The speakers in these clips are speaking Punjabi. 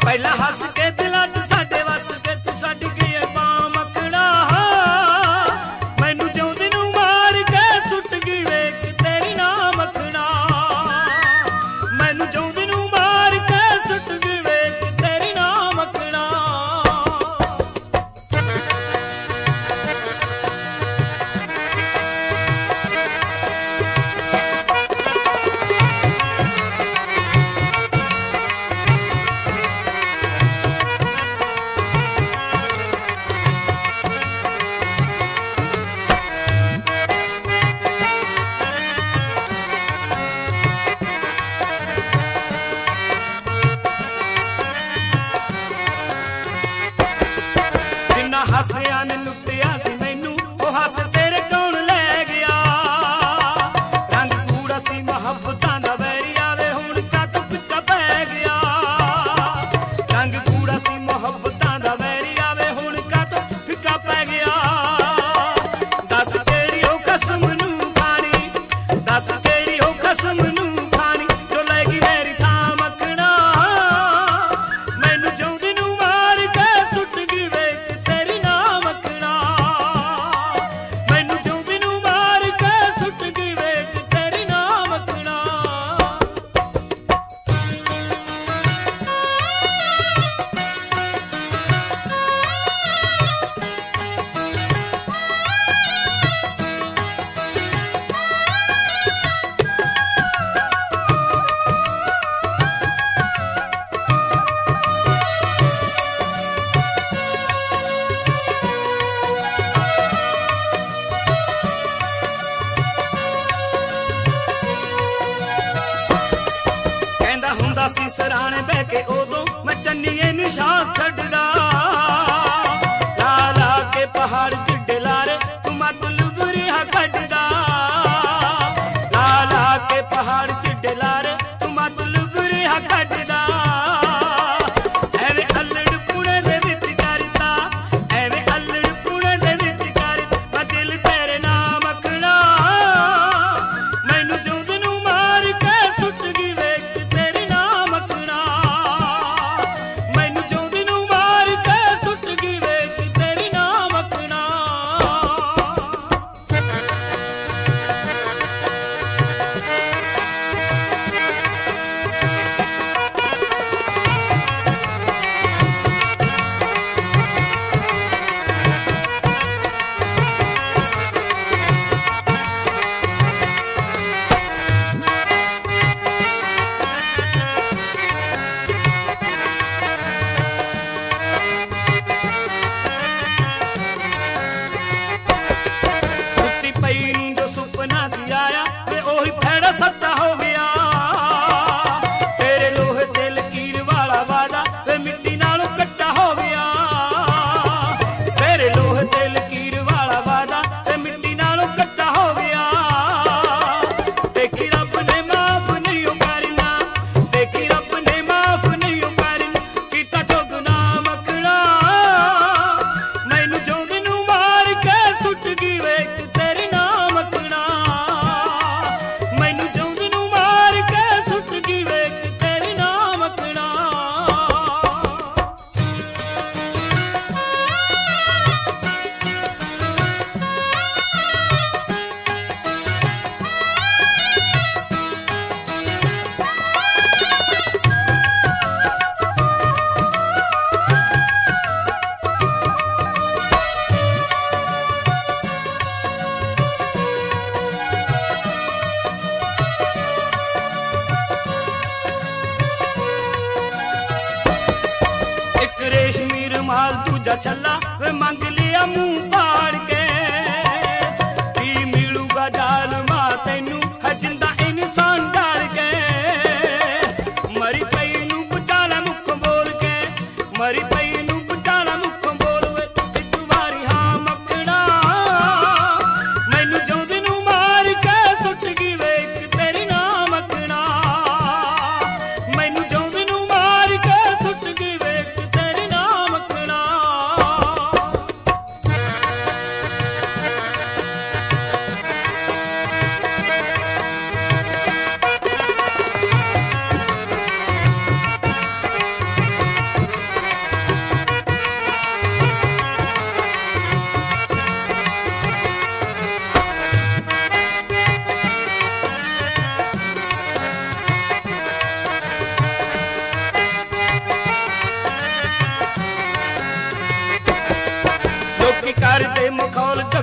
ਪਹਿਲਾਂ ਹੱਸ ਕੇ ਦਿਲਾਂ 'ਚ ਸਾਡੇ ਵੱਸ ਕੇ ਤੂੰ ਛੱਡ ਗਈ ਏ ਮਾਂ ਮੱਖਣਾ ਮੈਨੂੰ ਜਿਉਂਦੀ ਨੂੰ ਮਾਰ ਕੇ ਸੁੱਟ ਗਈ ਵੇਖ ਤੇਰੀ ਨਾ ਮੱਖਣਾ ਮੈਨੂੰ ਜਿਉਂਦੀ ਨੂੰ ਮਾਰ ਕੇ ਸੁੱਟ ਗਈ ਵੇਖ ਤੇਰੀ ਨਾ ਮੱਖਣਾ ਹੱਸਿਆ ਨੇ ਲੁੱਟਿਆ ਸੀ ਮੈਨੂੰ ਉਹ ਹੱਸ ਤੇਰੇ ਕੌਣ ਲੈ ਗਿਆ ਰੰਗ ਕੂੜਾ ਸੀ ਮੁਹੱਬਤਾਂ ਦਾ ਵੈਰੀ ਆਵੇ ਹੁਣ ਕੱਟ ਪਿੱਛਾ ਪੈ ਗਿਆ ਰੰਗ ਕੂੜਾ ਸੀ ਮੁਹੱਬਤਾਂ ਦਾ ਵੈਰੀ ਆਵੇ ਹੁਣ ਕੱਟ ਫਿੱਕਾ ਪੈ ਗਿਆ ਦੱਸ ਕਿਹੜੀ ਉਹ ਕਸਮ ਨੂੰ ਖਾਣੀ ਦੱਸ ਕਿਹੜੀ ਉਹ ਕਸਮ ਨੂੰ ਖਾਣੀ ਜੋ ਲੈ ਗਈ ਮੇਰੀ ਥਾਂ ਮੱਖਣਾ ਮੈਨੂੰ ਜਿਉਂਦੀ ਨੂੰ ਮਾਰ ਕੇ ਸੁੱਟ ਗਈ ਵੇਖ ਤੇਰੀ ਨਾ ਮੱਖਣਾ ਮੈਨੂੰ ਜਿਉਂਦੀ ਨੂੰ ਮਾਰ ਕੇ ਸੁੱਟ ਗਈ ਵੇਖ ਤੇਰੀ ਨਾ ਮੱਖਣਾ ਕਹਿੰਦਾ ਹੁੰਦਾ ਸੀ ਸਰਾਣੇ ਬਹਿ ਕੇ ਉਦੋਂ ਮੈਂ ਚੰਨੀਏ ਨਿਸ਼ਾਨ ਛੱਡਦਾ ਲਾ ਲਾ ਕੇ ਪਹਾੜ ਜਿੱਡੇ ਲਾਰੇ ਤੂੰ ਮਤਲਬ ਰਿਹਾ ਕੱਢਦਾ ਲਾ ਲਾ ਕੇ ਪਹਾੜ ਜਿੱਡੇ ਲਾਰੇ ਤੂੰ ਮਤਲਬ ਰਿਹਾ ਕੱਢਦਾ ਐਵੇਂ ਅਲੜ ਪੁਣੇ ਦੇ ਵਿੱਚ ਕਰਦਾ ਐਵੇਂ ਅਲੜ ਪੁਣੇ ਦੇ ਵਿੱਚ ਕਰ ਮੈਂ ਦਿਲ ਤੇਰੇ ਨਾਮ ਮੱਖਣਾ ਮੈਨੂੰ ਜਿਉਂਦੀ ਨੂੰ ਮਾਰ ਕੇ ਸੁੱਟ ਗਈ ਵੇਖ ਤੇਰੀ ਨਾ ਮੱਖਣਾ ਮੈਨੂੰ ਜਿਉਂਦੀ ਨੂੰ ਮਾਰ ਕੇ ਸੁੱਟ ਗਈ ਵੇਖ ਤੇਰੀ ਨਾ ਮੱਖਣਾ ਸੁੱਤੀ ਪਈ ਨੂੰ ਜੋ ਸੁਪਨਾ ਸੀ ਆਇਆ ਤੇ ਉਹੀ ਫੈੜਾ ਸੱਚਾ ਹੋ ਗਿਆ ਤੇਰੇ ਲੋਹੇ ਤੇ ਲਕੀਰ ਵਾਲਾ ਵਾਦਾ ਵੇ ਮਿੱਟੀ ਨਾਲੋਂ ਕੱਚਾ ਹੋ ਗਿਆ ਤੇਰੇ ਲੋਹੇ ਤੇ ਲਕੀਰ ਵਾਲਾ ਵਾਦਾ ਤੇ ਮਿੱਟੀ ਨਾਲੋਂ ਕੱਚਾ ਹੋ ਗਿਆ ਦੇਖੀ ਰੱਬ ਨੇ ਮਾਫ ਨਹੀਂ ਉਹ ਕਰਨਾ ਦੇਖੀ ਰੱਬ ਨੇ ਮਾਫ ਨਹੀਂ ਉਹ ਕਰਨਾ ਕੀਤਾ ਚੁਗਣਾ ਮੱਖਣਾ ਮੈਨੂੰ ਜਿਉਂਦੀ ਨੂੰ ਮਾਰ ਕੇ ਸੁੱਟ ਗਈ ਵੇਖ ਤੇਰੀ ਨਾ ਮੱਖਣਾ ਮੈਨੂੰ ਜਿਉਂਦੀ ਨੂੰ ਮਾਰ ਕੇ ਸੁੱਟ ਗਈ ਵੇਖ ਤੇਰੀ ਨਾ ਮੱਖਣਾ ਇੱਕ ਰੇਸ਼ਮੀ ਰੁਮਾਲ ਦੂਜਾ ਛੱਲਾ ਵੇ ਮੰਗ ਲਿਆ ਮੂੰਹ ਪਾੜ ਕੇ ਕੀ ਮਿਲੂਗਾ ਜ਼ਾਲਮਾ ਤੈਨੂੰ ਹੈ ਜਿੰਦਾ ਇਨਸਾਨ ਡਰ ਕੇ ਮਰੀ ਪਈ ਨੂੰ ਬਚਾ ਲੈ ਮੁੱਖ ਬੋਲ ਕੇ ਮਰੀ ਪਈ ਨੂੰ ਬਚਾ ਲੈ ਮੁੱਖ ਬੋਲ ਵੇ ਇੱਕ ਵਾਰੀ ਹਾਂ ਮੱਖਣਾ ਮੈਨੂੰ ਜਿਉਂਦੀ ਨੂੰ ਮਾਰ ਕੇ ਸੁੱਟ ਗਈ ਵੇਖ ਤੇਰੀ ਨਾ ਮੱਖਣਾ ਮੈਨੂੰ ਜਿਉਂਦੀ ਨੂੰ ਮਾਰ ਕੇ ਸੁੱਟ ਗਈ ਵੇਖ ਤੇਰੀ ਨਾ ਮੱਖਣਾ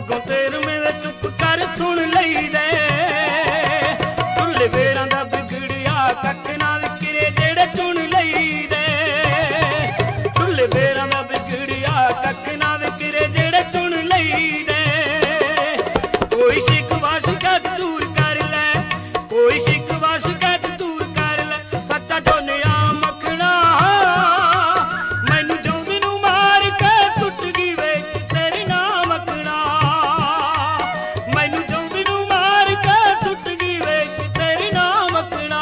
ਅੱਗੋਂ ਤੇਰਵੇਂ ਵੇ ਚੁੱਪ ਕਰ ਸੁਣ ਲਈ ਦੇ ਢੁੱਲੇ ਵੇਰਾਂ ਦਾ ਵਿਗੜਿਆ ਕੱਖ ਨਾ ਵਿਕਰੇ ਜਿਹੜੇ ਚੁਣ ਲਈ ਦੇ ਢੁੱਲੇ ਵੇਰਾਂ ਦਾ ਵਿਗੜਿਆ ਕੱਖ ਨਾ ਵਿਕਰੇ ਜਿਹੜੇ ਚੁਣ ਲਈ ਦੇ ਕੋਈ ਸ਼ਿਕਵਾ ਸ਼ਿਕਾਇਤ ਦੂਰ ਕਰ ਲੈ ਕੋਈ ਸ਼ਿਕਵਾ ਸ਼ਿਕਾਇਤ ਦੂਰ ਕਰ ਲੈ ਸੱਚਾ ਜੋਨਿਆ ਮੱਖਣਾ ਮੈਨੂੰ ਜਿਉਂਦੇ ਨੂੰ ਮਾਰ ਕੇ ਸੁੱਟ ਗਈ ਵੇ ਤੇਰੇ ਨਾਮ ਮੱਖਣਾ ਮੈਨੂੰ ਜਿਉਂਦੇ ਨੂੰ ਮਾਰ ਕੇ ਸੁੱਟ ਗਈ ਵੇ ਤੇਰੇ ਨਾਮ ਮੱਖਣਾ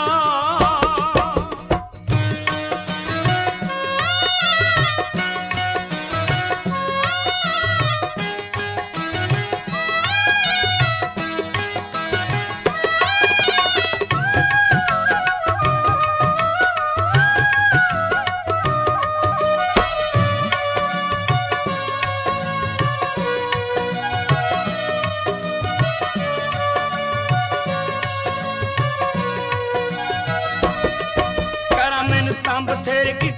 ਕਰਾਂ ਮੈਨੂੰ ਤਾਂ ਬਥੇਰੇ